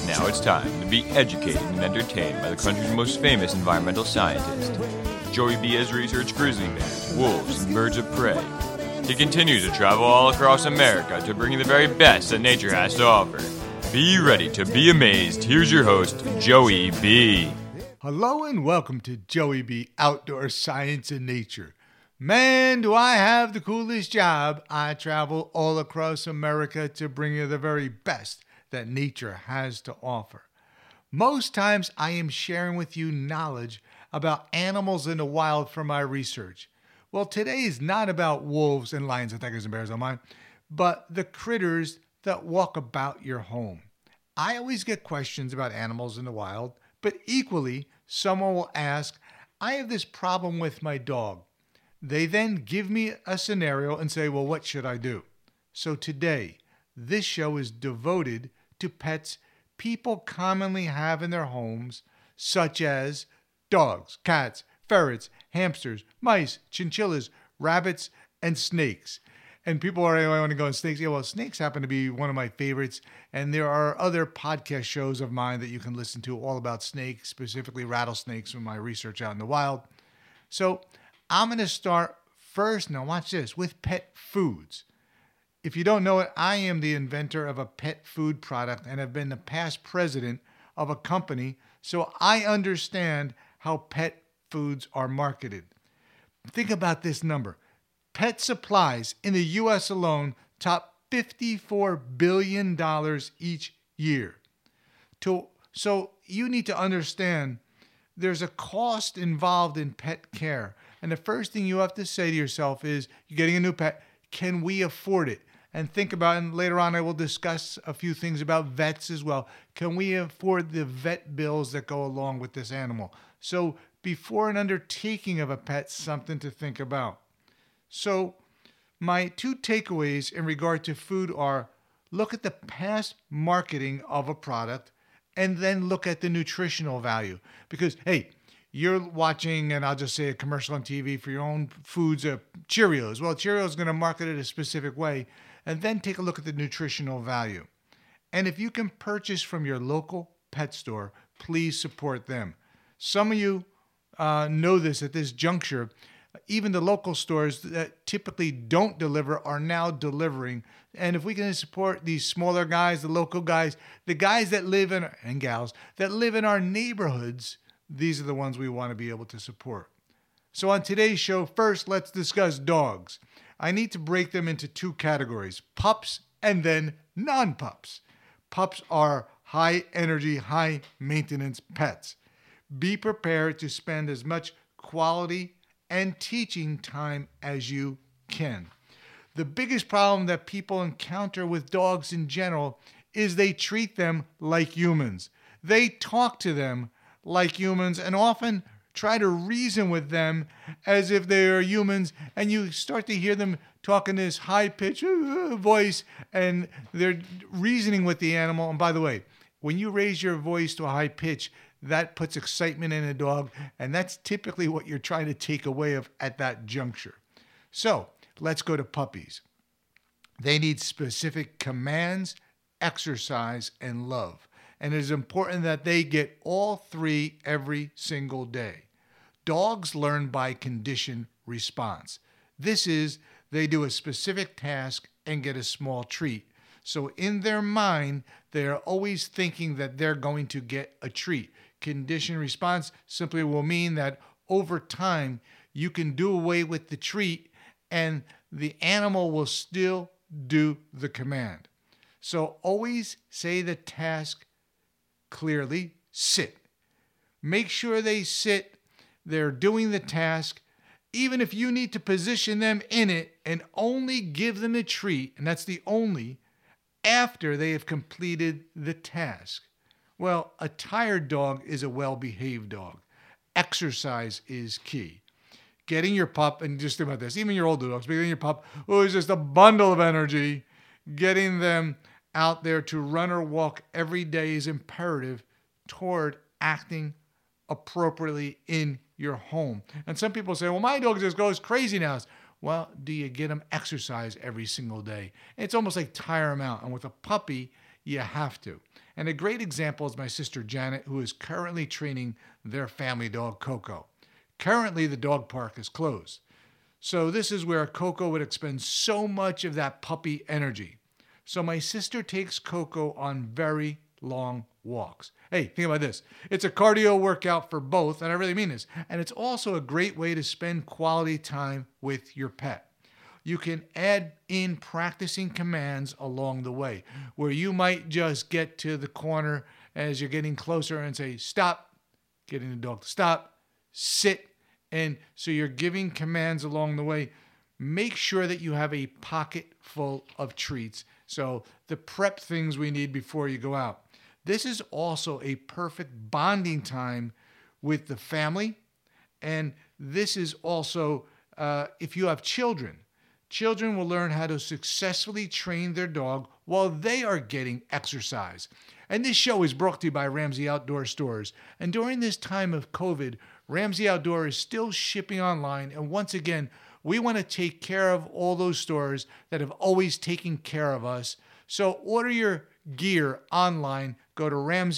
Now it's time to be educated and entertained by the country's most famous environmental scientist. Joey B has researched grizzly bears, wolves, and birds of prey. He continues to travel all across America to bring you the very best that nature has to offer. Be ready to be amazed. Here's your host, Joey B. Hello and welcome to Joey B. Outdoor Science and Nature. Man, do I have the coolest job. I travel all across America to bring you the very best that nature has to offer. Most times I am sharing with you knowledge about animals in the wild from my research. Well, today is not about wolves and lions and tigers and bears on mine, but the critters that walk about your home. I always get questions about animals in the wild, but equally, someone will ask, I have this problem with my dog. They then give me a scenario and say, well, what should I do? So today, this show is devoted to pets people commonly have in their homes, such as dogs, cats, ferrets, hamsters, mice, chinchillas, rabbits, and snakes. And people are want to go on snakes. Yeah, well, snakes happen to be one of my favorites. And there are other podcast shows of mine that you can listen to all about snakes, specifically rattlesnakes from my research out in the wild. So I'm going to start first, now watch this, with pet foods. If you don't know it, I am the inventor of a pet food product and have been the past president of a company, so I understand how pet foods are marketed. Think about this number. Pet supplies in the U.S. alone top $54 billion each year. So you need to understand there's a cost involved in pet care. And the first thing you have to say to yourself is, you're getting a new pet, can we afford it? And think about, and later on I will discuss a few things about vets as well. Can we afford the vet bills that go along with this animal? So before an undertaking of a pet, something to think about. So my two takeaways in regard to food are, look at the past marketing of a product and then look at the nutritional value. Because, hey, you're watching, and I'll just say a commercial on TV for your own foods, Cheerios. Well, Cheerios is going to market it a specific way. And then take a look at the nutritional value. And if you can purchase from your local pet store, please support them. Some of you know this at this juncture. Even the local stores that typically don't deliver are now delivering. And if we can support these smaller guys, the local guys, the guys that live in, and gals, that live in our neighborhoods, these are the ones we want to be able to support. So on today's show, first, let's discuss dogs. I need to break them into two categories, pups and then non-pups. Pups are high energy, high maintenance pets. Be prepared to spend as much quality and teaching time as you can. The biggest problem that people encounter with dogs in general is they treat them like humans. They talk to them like humans and often try to reason with them as if they are humans, and you start to hear them talk in this high-pitched voice, and they're reasoning with the animal. And by the way, when you raise your voice to a high pitch, that puts excitement in a dog, and that's typically what you're trying to take away at that juncture. So let's go to puppies. They need specific commands, exercise, and love. And it is important that they get all three every single day. Dogs learn by conditioned response. This is, they do a specific task and get a small treat. So in their mind, they are always thinking that they're going to get a treat. Conditioned response simply will mean that over time, you can do away with the treat and the animal will still do the command. So always say the task clearly, sit. Make sure they sit. They're doing the task, even if you need to position them in it, and only give them a treat, and that's the only, after they have completed the task. Well, a tired dog is a well-behaved dog. Exercise is key. Getting your pup, and just think about this, even your older dogs, but getting your pup, who is just a bundle of energy, getting them out there to run or walk every day is imperative toward acting appropriately in your home. And some people say, well, my dog just goes crazy now. Well, do you get them exercise every single day? It's almost like tire them out. And with a puppy, you have to. And a great example is my sister Janet, who is currently training their family dog, Coco. Currently, the dog park is closed. So this is where Coco would expend so much of that puppy energy. So my sister takes Coco on very long walks. Hey, think about this. It's a cardio workout for both, and I really mean this. And it's also a great way to spend quality time with your pet. You can add in practicing commands along the way, where you might just get to the corner as you're getting closer and say, stop, getting the dog to stop, sit. And so you're giving commands along the way. Make sure that you have a pocket full of treats. So the prep things we need before you go out. This is also a perfect bonding time with the family. And this is also, if you have children, children will learn how to successfully train their dog while they are getting exercise. And this show is brought to you by Ramsey Outdoor Stores. And during this time of COVID, Ramsey Outdoor is still shipping online. And once again, we want to take care of all those stores that have always taken care of us. So order your gear online. Go to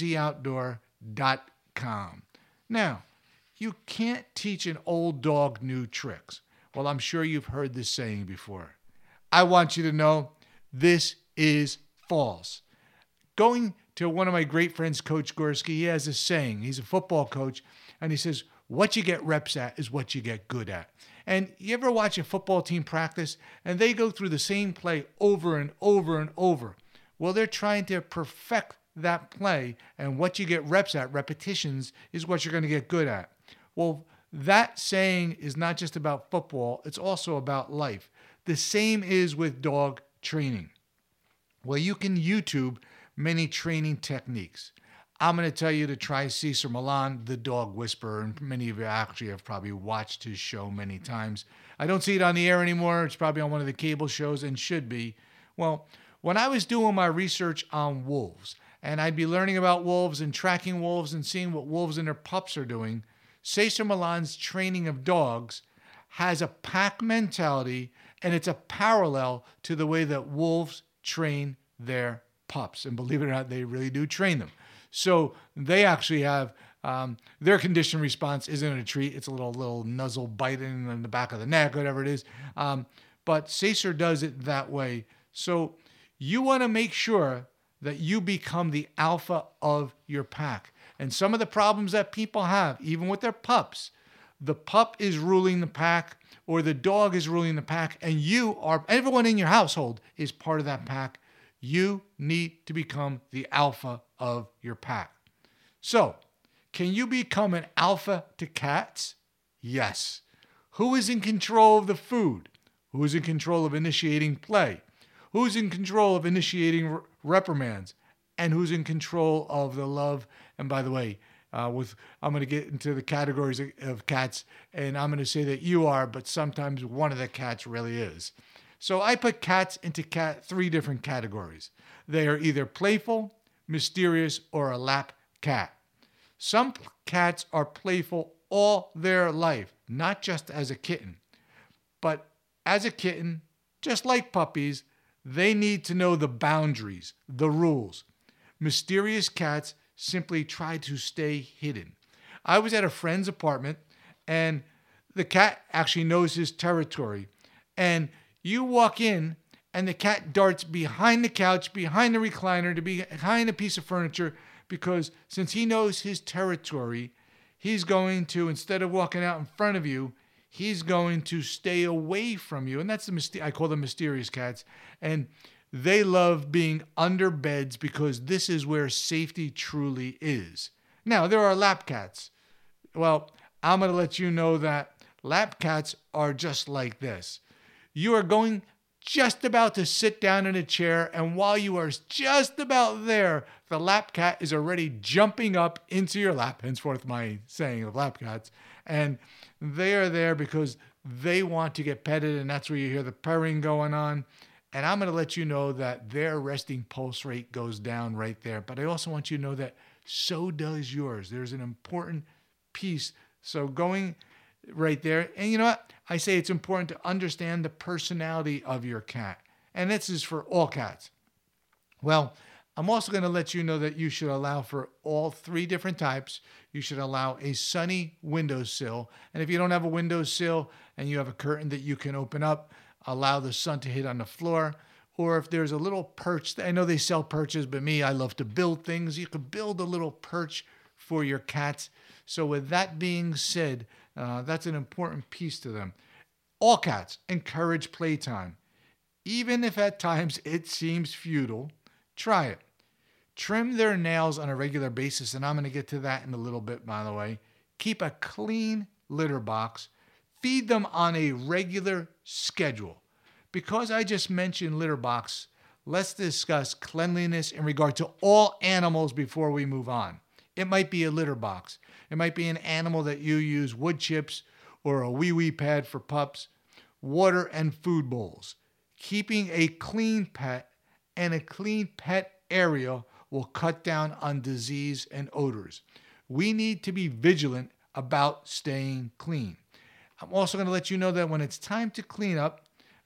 RamseyOutdoor.com. Now, you can't teach an old dog new tricks. Well, I'm sure you've heard this saying before. I want you to know this is false. Going to one of my great friends, Coach Gorski, he has a saying. He's a football coach, and he says, what you get reps at is what you get good at. And you ever watch a football team practice, and they go through the same play over and over and over? Well, they're trying to perfect that play, and what you get reps at, repetitions, is what you're going to get good at. Well, that saying is not just about football, it's also about life. The same is with dog training. Well, you can YouTube many training techniques. I'm going to tell you to try Cesar Millan, the dog whisperer, and many of you actually have probably watched his show many times. I don't see it on the air anymore. It's probably on one of the cable shows and should be. Well, when I was doing my research on wolves, and I'd be learning about wolves and tracking wolves and seeing what wolves and their pups are doing, Cesar Millan's training of dogs has a pack mentality, and it's a parallel to the way that wolves train their pups. And believe it or not, they really do train them. So they actually have their condition response isn't a treat. It's a little nuzzle biting in the back of the neck, whatever it is. But Cesar does it that way. So you want to make sure that you become the alpha of your pack. And some of the problems that people have, even with their pups, the pup is ruling the pack or the dog is ruling the pack, and everyone in your household is part of that pack. You need to become the alpha of your pack. So, can you become an alpha to cats? Yes. Who is in control of the food? Who is in control of initiating play? Who's in control of initiating reprimands? And who's in control of the love? And by the way, I'm going to get into the categories of cats, and I'm going to say that you are, but sometimes one of the cats really is. So I put cats into three different categories. They are either playful, mysterious, or a lap cat. Some cats are playful all their life, not just as a kitten. But as a kitten, just like puppies, they need to know the boundaries, the rules. Mysterious cats simply try to stay hidden. I was at a friend's apartment, and the cat actually knows his territory. And you walk in, and the cat darts behind the couch, behind the recliner, behind a piece of furniture, because since he knows his territory, he's going to, instead of walking out in front of you, he's going to stay away from you. And that's I call them mysterious cats. And they love being under beds because this is where safety truly is. Now, there are lap cats. Well, I'm going to let you know that lap cats are just like this. You are going just about to sit down in a chair, and while you are just about there, the lap cat is already jumping up into your lap, henceforth my saying of lap cats, and they are there because they want to get petted, and that's where you hear the purring going on. And I'm going to let you know that their resting pulse rate goes down right there. But I also want you to know that so does yours. There's an important piece. So going right there. And you know what? I say it's important to understand the personality of your cat. And this is for all cats. Well, I'm also going to let you know that you should allow for all three different types. You should allow a sunny windowsill. And if you don't have a windowsill and you have a curtain that you can open up, allow the sun to hit on the floor. Or if there's a little perch, I know they sell perches, but me, I love to build things. You could build a little perch for your cats. So with that being said, that's an important piece to them. All cats encourage playtime. Even if at times it seems futile, try it. Trim their nails on a regular basis, and I'm going to get to that in a little bit, by the way. Keep a clean litter box. Feed them on a regular schedule. Because I just mentioned litter box, let's discuss cleanliness in regard to all animals before we move on. It might be a litter box. It might be an animal that you use wood chips or a wee-wee pad for pups, water and food bowls. Keeping a clean pet and a clean pet area will cut down on disease and odors. We need to be vigilant about staying clean. I'm also going to let you know that when it's time to clean up,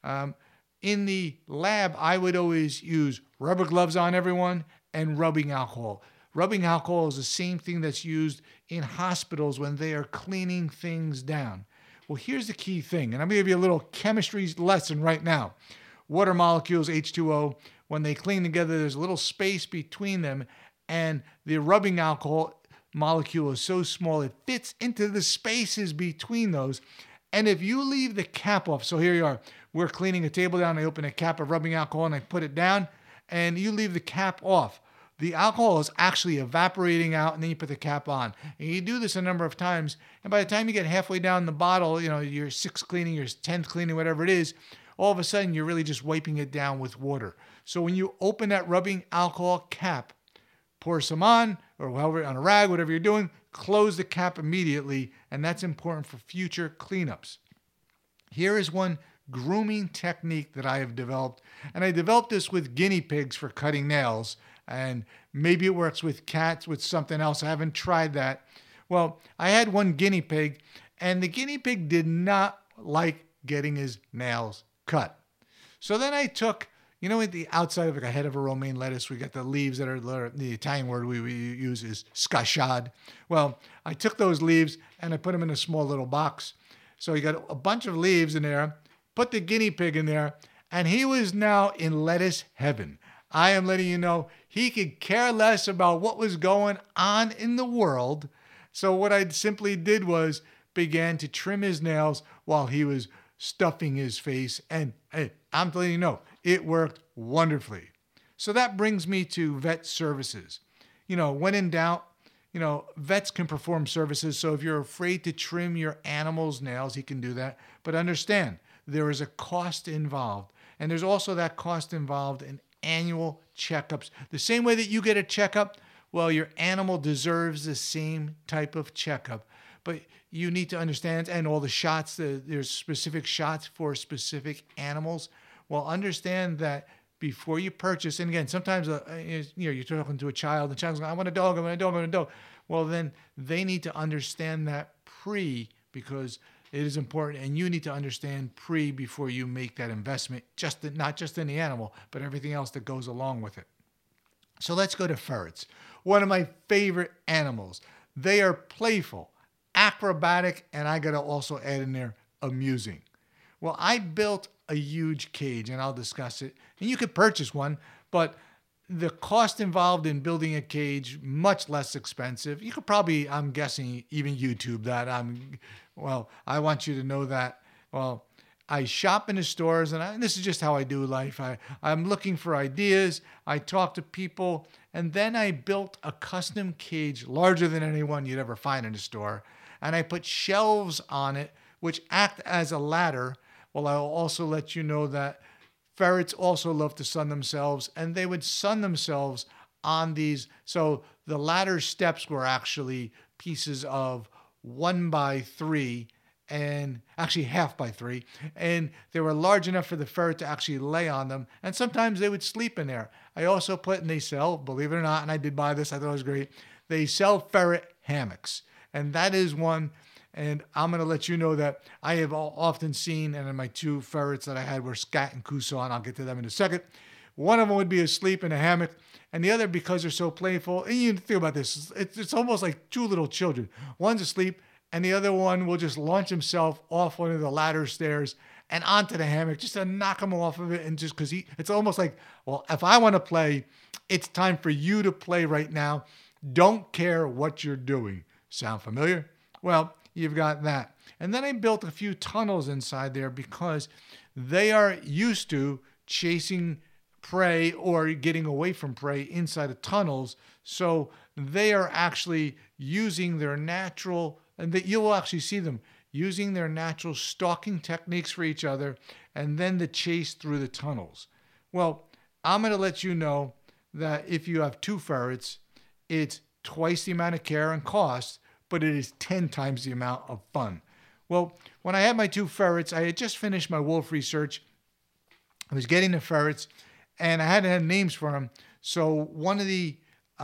in the lab, I would always use rubber gloves on everyone and rubbing alcohol. Rubbing alcohol is the same thing that's used in hospitals when they are cleaning things down. Well, here's the key thing, and I'm going to give you a little chemistry lesson right now. Water molecules, H2O, when they clean together, there's a little space between them, and the rubbing alcohol molecule is so small it fits into the spaces between those. And if you leave the cap off, so here you are, we're cleaning a table down, I open a cap of rubbing alcohol and I put it down, and you leave the cap off. The alcohol is actually evaporating out, and then you put the cap on. And you do this a number of times, and by the time you get halfway down the bottle, your 6th cleaning, your 10th cleaning, whatever it is, all of a sudden you're really just wiping it down with water. So when you open that rubbing alcohol cap, pour some on, or however, on a rag, whatever you're doing, close the cap immediately, and that's important for future cleanups. Here is one grooming technique that I have developed, and I developed this with guinea pigs for cutting nails, and maybe it works with cats, with something else. I haven't tried that. Well, I had one guinea pig, and the guinea pig did not like getting his nails cut. So then I took, at the outside of a head of a romaine lettuce, we got the leaves that are, the Italian word we use is scachade. Well, I took those leaves and I put them in a small little box. So you got a bunch of leaves in there, put the guinea pig in there, and he was now in lettuce heaven. I am letting you know he could care less about what was going on in the world. So what I simply did was began to trim his nails while he was stuffing his face. And hey, I'm letting you know, it worked wonderfully. So that brings me to vet services. When in doubt, vets can perform services. So if you're afraid to trim your animal's nails, he can do that. But understand, there is a cost involved. And there's also that cost involved in annual checkups. The same way that you get a checkup, well, your animal deserves the same type of checkup. But you need to understand, and all the shots, there's specific shots for specific animals. Well, understand that before you purchase, and again, sometimes you're talking to a child, the child's going, I want a dog, I want a dog, I want a dog. Well, then they need to understand that because it is important, and you need to understand before you make that investment, not just in the animal, but everything else that goes along with it. So let's go to ferrets. One of my favorite animals. They are playful, acrobatic, and I got to also add in there, amusing. Well, I built a huge cage, and I'll discuss it. And you could purchase one, but the cost involved in building a cage, much less expensive. You could probably, I'm guessing, even YouTube that. I want you to know that. Well, I shop in the stores, and this is just how I do life. I'm looking for ideas. I talk to people, and then I built a custom cage larger than any one you'd ever find in a store. And I put shelves on it, which act as a ladder. Well, I'll also let you know that ferrets also love to sun themselves, and they would sun themselves on these. So the ladder steps were actually pieces of 1x3, and actually half by 3, and they were large enough for the ferret to actually lay on them, and sometimes they would sleep in there. I also and they sell, believe it or not, and I did buy this, I thought it was great, they sell ferret hammocks, and that is one. And I'm going to let you know that I have often seen, and my 2 ferrets that I had were Scat and Kuso, and I'll get to them in a second. one of them would be asleep in a hammock, and the other, because they're so playful, and you think about this, it's almost like two little children. One's asleep, and the other one will just launch himself off one of the ladder stairs and onto the hammock just to knock him off of it. And just because it's almost like, well, if I want to play, it's time for you to play right now. Don't care what you're doing. Sound familiar? Well, you've got that. And then I built a few tunnels inside there because they are used to chasing prey or getting away from prey inside of tunnels. So they are actually using their natural, and that you will actually see them using their natural stalking techniques for each other, and then the chase through the tunnels. Well, I'm going to let you know that if you have 2 ferrets, it's twice the amount of care and cost, but it is 10 times the amount of fun. Well, when I had my 2 ferrets, I had just finished my wolf research. I was getting the ferrets, and I hadn't had names for them. So one of the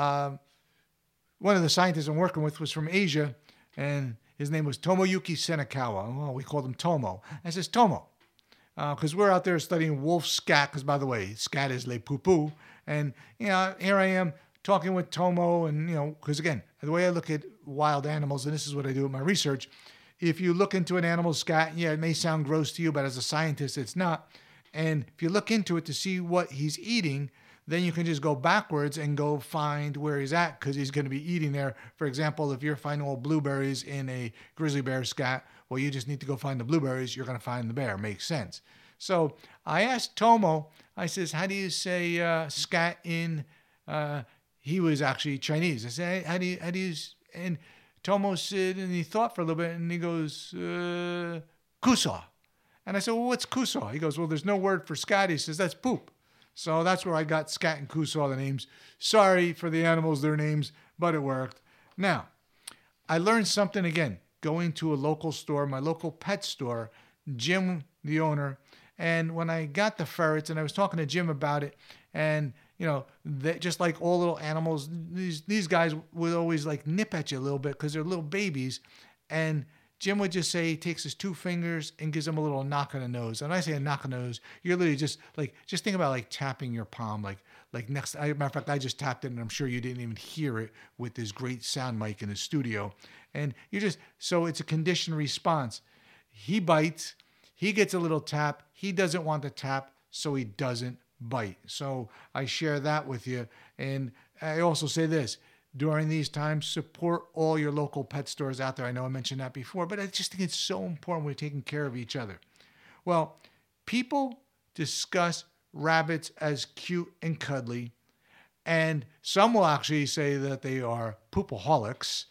scientists I'm working with was from Asia, and his name was Tomoyuki Senekawa. Well, we called him Tomo. I says, Tomo, because we're out there studying wolf scat, because by the way, scat is le poo-poo. And, here I am talking with Tomo, and, because again, the way I look at wild animals, and this is what I do with my research, if you look into an animal's scat, it may sound gross to you, but as a scientist, it's not. And if you look into it to see what he's eating, then you can just go backwards and go find where he's at, because he's going to be eating there. For example, if you're finding all blueberries in a grizzly bear scat, well, you just need to go find the blueberries. You're going to find the bear. Makes sense. So I asked Tomo, I says, how do you say scat in, he was actually Chinese. I said, how do you, and Tomo said, and he thought for a little bit, and he goes, kusaw. And I said, well, what's kusaw? He goes, well, there's no word for scat. He says, that's poop. So that's where I got scat and kusaw, the names. Sorry for the animals, their names, but it worked. Now, I learned something again, going to a local store, my local pet store, Jim, the owner. And when I got the ferrets, and I was talking to Jim about it, and, they, just like all little animals, these guys would always like nip at you a little bit because they're little babies. And Jim would just say he takes his 2 fingers and gives them a little knock on the nose. And when I say a knock on the nose, you're literally just think about like tapping your palm, like next. Matter of fact, I just tapped it, and I'm sure you didn't even hear it with this great sound mic in the studio. And so it's a conditioned response. He bites, he gets a little tap. He doesn't want the tap, so he doesn't bite. So I share that with you. And I also say this. During these times, support all your local pet stores out there. I know I mentioned that before, but I just think it's so important we're taking care of each other. Well, people discuss rabbits as cute and cuddly, and some will actually say that they are poopaholics.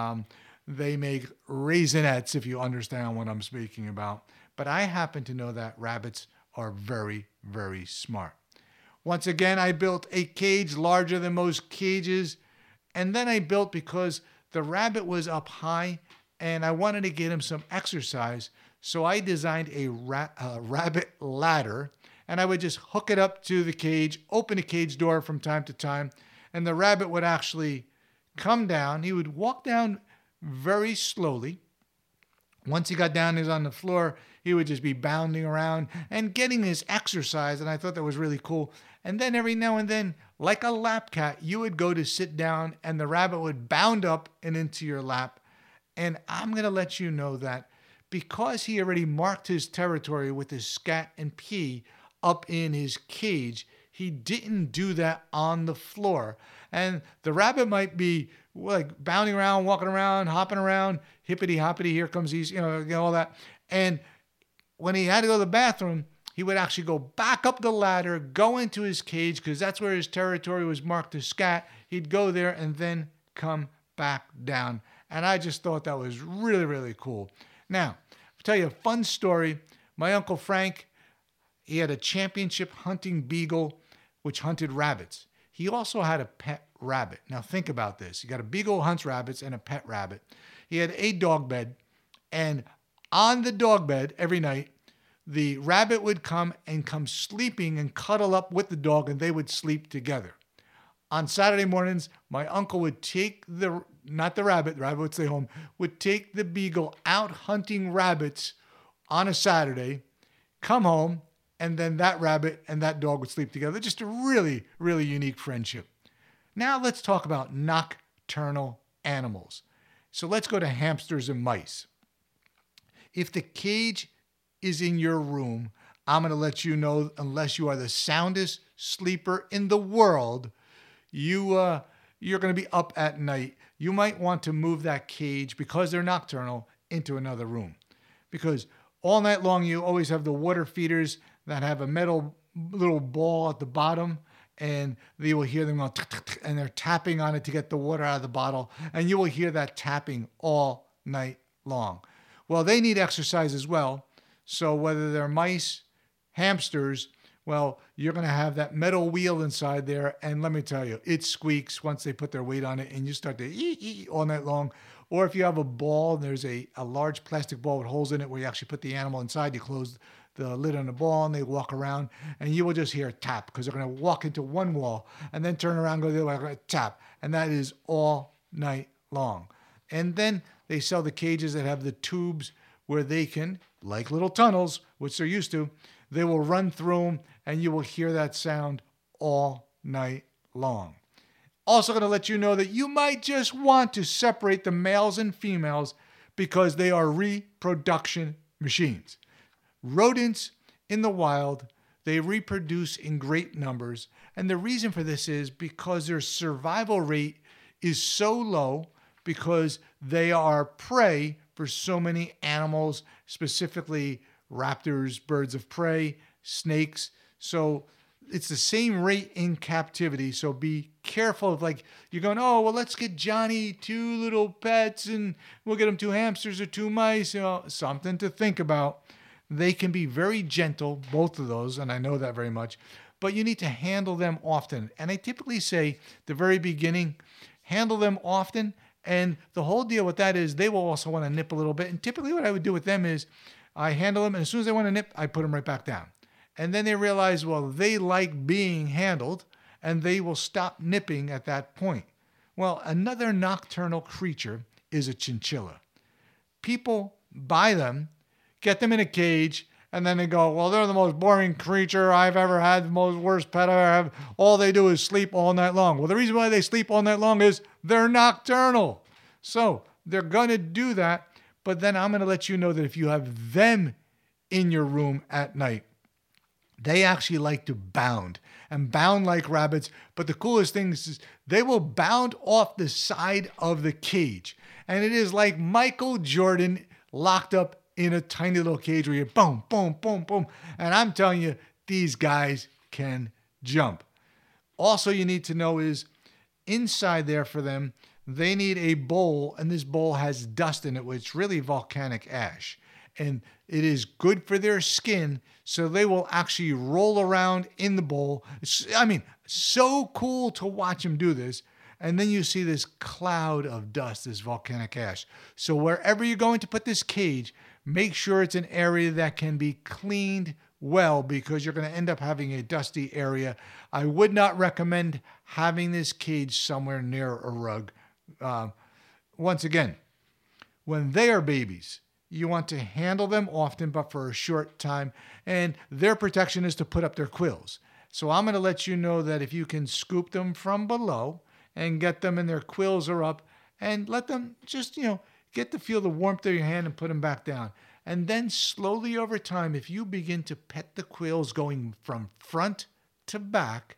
They make raisinets, if you understand what I'm speaking about. But I happen to know that rabbits are very, very smart. Once again, I built a cage larger than most cages. And then I built, because the rabbit was up high and I wanted to get him some exercise. So I designed a rabbit ladder, and I would just hook it up to the cage, open the cage door from time to time. And the rabbit would actually come down. He would walk down very slowly. Once he got down, he was on the floor, he would just be bounding around and getting his exercise. And I thought that was really cool. And then every now and then, like a lap cat, you would go to sit down and the rabbit would bound up and into your lap. And I'm going to let you know that because he already marked his territory with his scat and pee up in his cage, he didn't do that on the floor. And the rabbit might be like bounding around, walking around, hopping around, hippity hoppity, here comes these, all that. And when he had to go to the bathroom, he would actually go back up the ladder, go into his cage, because that's where his territory was marked as scat. He'd go there and then come back down. And I just thought that was really, really cool. Now, I'll tell you a fun story. My Uncle Frank, he had a championship hunting beagle, which hunted rabbits. He also had a pet rabbit. Now think about this. You got a beagle who hunts rabbits and a pet rabbit. He had a dog bed, and on the dog bed every night, the rabbit would come sleeping and cuddle up with the dog, and they would sleep together. On Saturday mornings, my uncle would take the rabbit would stay home, would take the beagle out hunting rabbits on a Saturday, come home, and then that rabbit and that dog would sleep together. Just a really, really unique friendship. Now let's talk about nocturnal animals. So let's go to hamsters and mice. If the cage is in your room, I'm going to let you know, unless you are the soundest sleeper in the world, you're going to be up at night. You might want to move that cage, because they're nocturnal, into another room. Because all night long, you always have the water feeders that have a metal little ball at the bottom, and you will hear them go, and they're tapping on it to get the water out of the bottle, and you will hear that tapping all night long. Well, they need exercise as well. So whether they're mice, hamsters, well, you're going to have that metal wheel inside there, and let me tell you, it squeaks once they put their weight on it, and you start to ee all night long. Or if you have a ball, and there's a large plastic ball with holes in it where you actually put the animal inside, you close the lid on the ball, and they walk around, and you will just hear a tap, because they're going to walk into one wall and then turn around and go the other way, tap, and that is all night long. And then they sell the cages that have the tubes where they can, like little tunnels, which they're used to, they will run through them, and you will hear that sound all night long. Also going to let you know that you might just want to separate the males and females, because they are reproduction machines. Rodents in the wild, they reproduce in great numbers. And the reason for this is because their survival rate is so low, because they are prey for so many animals, specifically raptors, birds of prey, snakes. So it's the same rate in captivity. So be careful of, like, you're going, oh, well, let's get Johnny 2 little pets, and we'll get him 2 hamsters or 2 mice. Something to think about. They can be very gentle, both of those, and I know that very much, but you need to handle them often. And I typically say, the very beginning, handle them often. And the whole deal with that is they will also want to nip a little bit. And typically what I would do with them is I handle them, and as soon as they want to nip, I put them right back down. And then they realize, well, they like being handled, and they will stop nipping at that point. Well, another nocturnal creature is a chinchilla. People buy them, get them in a cage, and then they go, well, they're the most boring creature I've ever had, the most worst pet I ever have. All they do is sleep all night long. Well, the reason why they sleep all night long is they're nocturnal. So they're going to do that, but then I'm going to let you know that if you have them in your room at night, they actually like to bound like rabbits. But the coolest thing is they will bound off the side of the cage. And it is like Michael Jordan locked up in a tiny little cage where you boom, boom, boom, boom. And I'm telling you, these guys can jump. Also, you need to know is inside there for them, they need a bowl, and this bowl has dust in it, which is really volcanic ash. And it is good for their skin, so they will actually roll around in the bowl. I mean, so cool to watch them do this. And then you see this cloud of dust, this volcanic ash. So wherever you're going to put this cage, make sure it's an area that can be cleaned well, because you're going to end up having a dusty area. I would not recommend having this cage somewhere near a rug. Once again, when they are babies, you want to handle them often, but for a short time. And their protection is to put up their quills. So I'm going to let you know that if you can scoop them from below and get them and their quills are up, and let them just, get to feel the warmth of your hand and put them back down. And then slowly over time, if you begin to pet the quills going from front to back,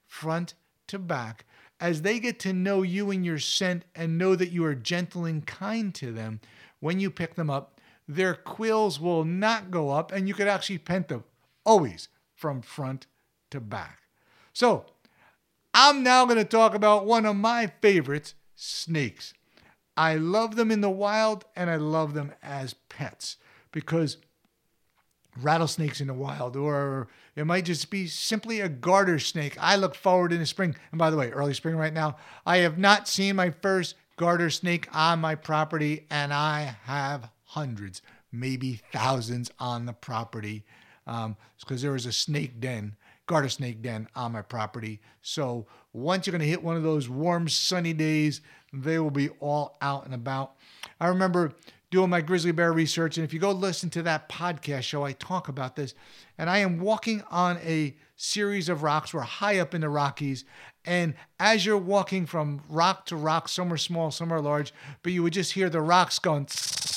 as they get to know you and your scent and know that you are gentle and kind to them, when you pick them up, their quills will not go up, and you could actually pet them always from front to back. So I'm now going to talk about one of my favorites, snakes. I love them in the wild, and I love them as pets, because rattlesnakes in the wild, or it might just be simply a garter snake. I look forward in the spring. And by the way, early spring right now, I have not seen my first garter snake on my property, and I have hundreds, maybe thousands on the property, because there is a snake den, garter snake den on my property. So once you're going to hit one of those warm, sunny days, they will be all out and about. I remember doing my grizzly bear research. And if you go listen to that podcast show, I talk about this. And I am walking on a series of rocks. We're high up in the Rockies. And as you're walking from rock to rock, some are small, some are large, but you would just hear the rocks going.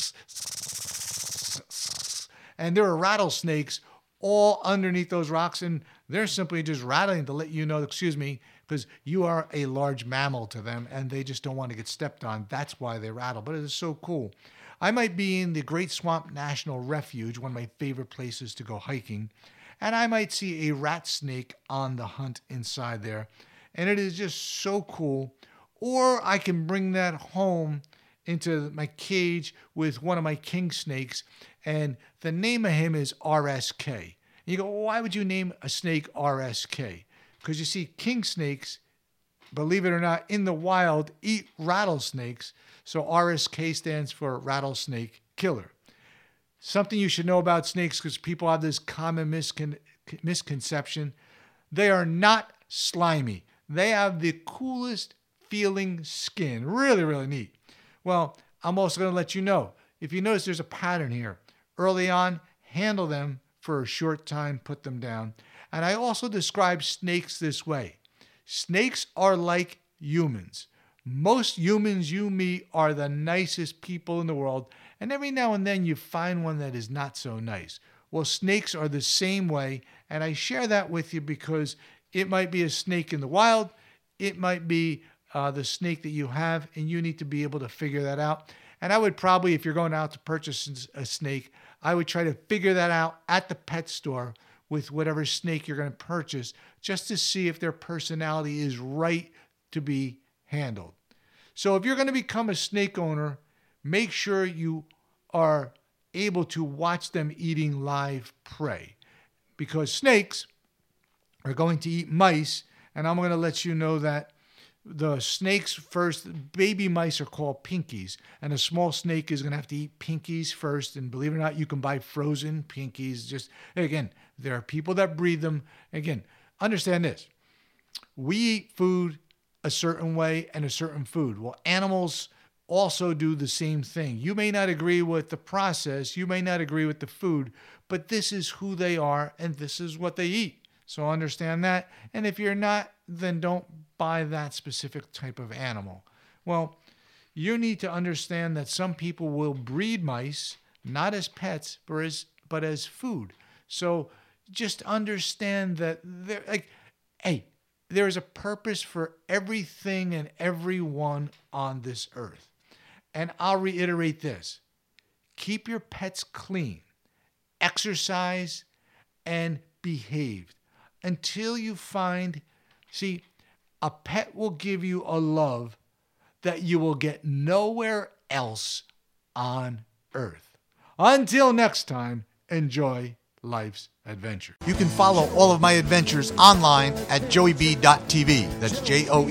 And there are rattlesnakes all underneath those rocks. And they're simply just rattling to let you know, excuse me, because you are a large mammal to them and they just don't want to get stepped on. That's why they rattle. But it is so cool. I might be in the Great Swamp National Refuge, one of my favorite places to go hiking, and I might see a rat snake on the hunt inside there. And it is just so cool. Or I can bring that home into my cage with one of my king snakes, and the name of him is RSK. And you go, well, why would you name a snake RSK? Because you see, king snakes, believe it or not, in the wild eat rattlesnakes. So RSK stands for rattlesnake killer. Something you should know about snakes, because people have this common misconception. They are not slimy. They have the coolest feeling skin. Really, really neat. Well, I'm also going to let you know, if you notice there's a pattern here. Early on, handle them for a short time, put them down. And I also describe snakes this way. Snakes are like humans. Most humans you meet are the nicest people in the world, and every now and then you find one that is not so nice. Well, snakes are the same way, and I share that with you because it might be a snake in the wild, it might be the snake that you have, and you need to be able to figure that out. And I would probably, if you're going out to purchase a snake, I would try to figure that out at the pet store with whatever snake you're going to purchase, just to see if their personality is right to be handled. So if you're going to become a snake owner, make sure you are able to watch them eating live prey, because snakes are going to eat mice. And I'm going to let you know that the snakes first, baby mice are called pinkies, and a small snake is going to have to eat pinkies first. And believe it or not, you can buy frozen pinkies. Just again, there are people that breed them. Again, understand this. We eat food a certain way and a certain food. Well, animals also do the same thing. You may not agree with the process, you may not agree with the food, but this is who they are and this is what they eat. So understand that. And if you're not, then don't buy that specific type of animal. Well, you need to understand that some people will breed mice, not as pets, but as food. So just understand that they're like, hey, there is a purpose for everything and everyone on this earth. And I'll reiterate this. Keep your pets clean, exercise, and behave until you find, see, a pet will give you a love that you will get nowhere else on earth. Until next time, enjoy life's adventure. You can follow all of my adventures online at joeyb.tv. That's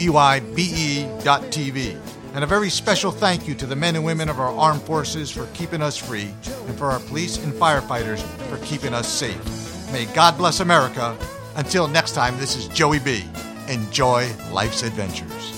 JOEYBE.tv. And a very special thank you to the men and women of our armed forces for keeping us free, and for our police and firefighters for keeping us safe. May God bless America. Until next time, this is Joey B. Enjoy life's adventures.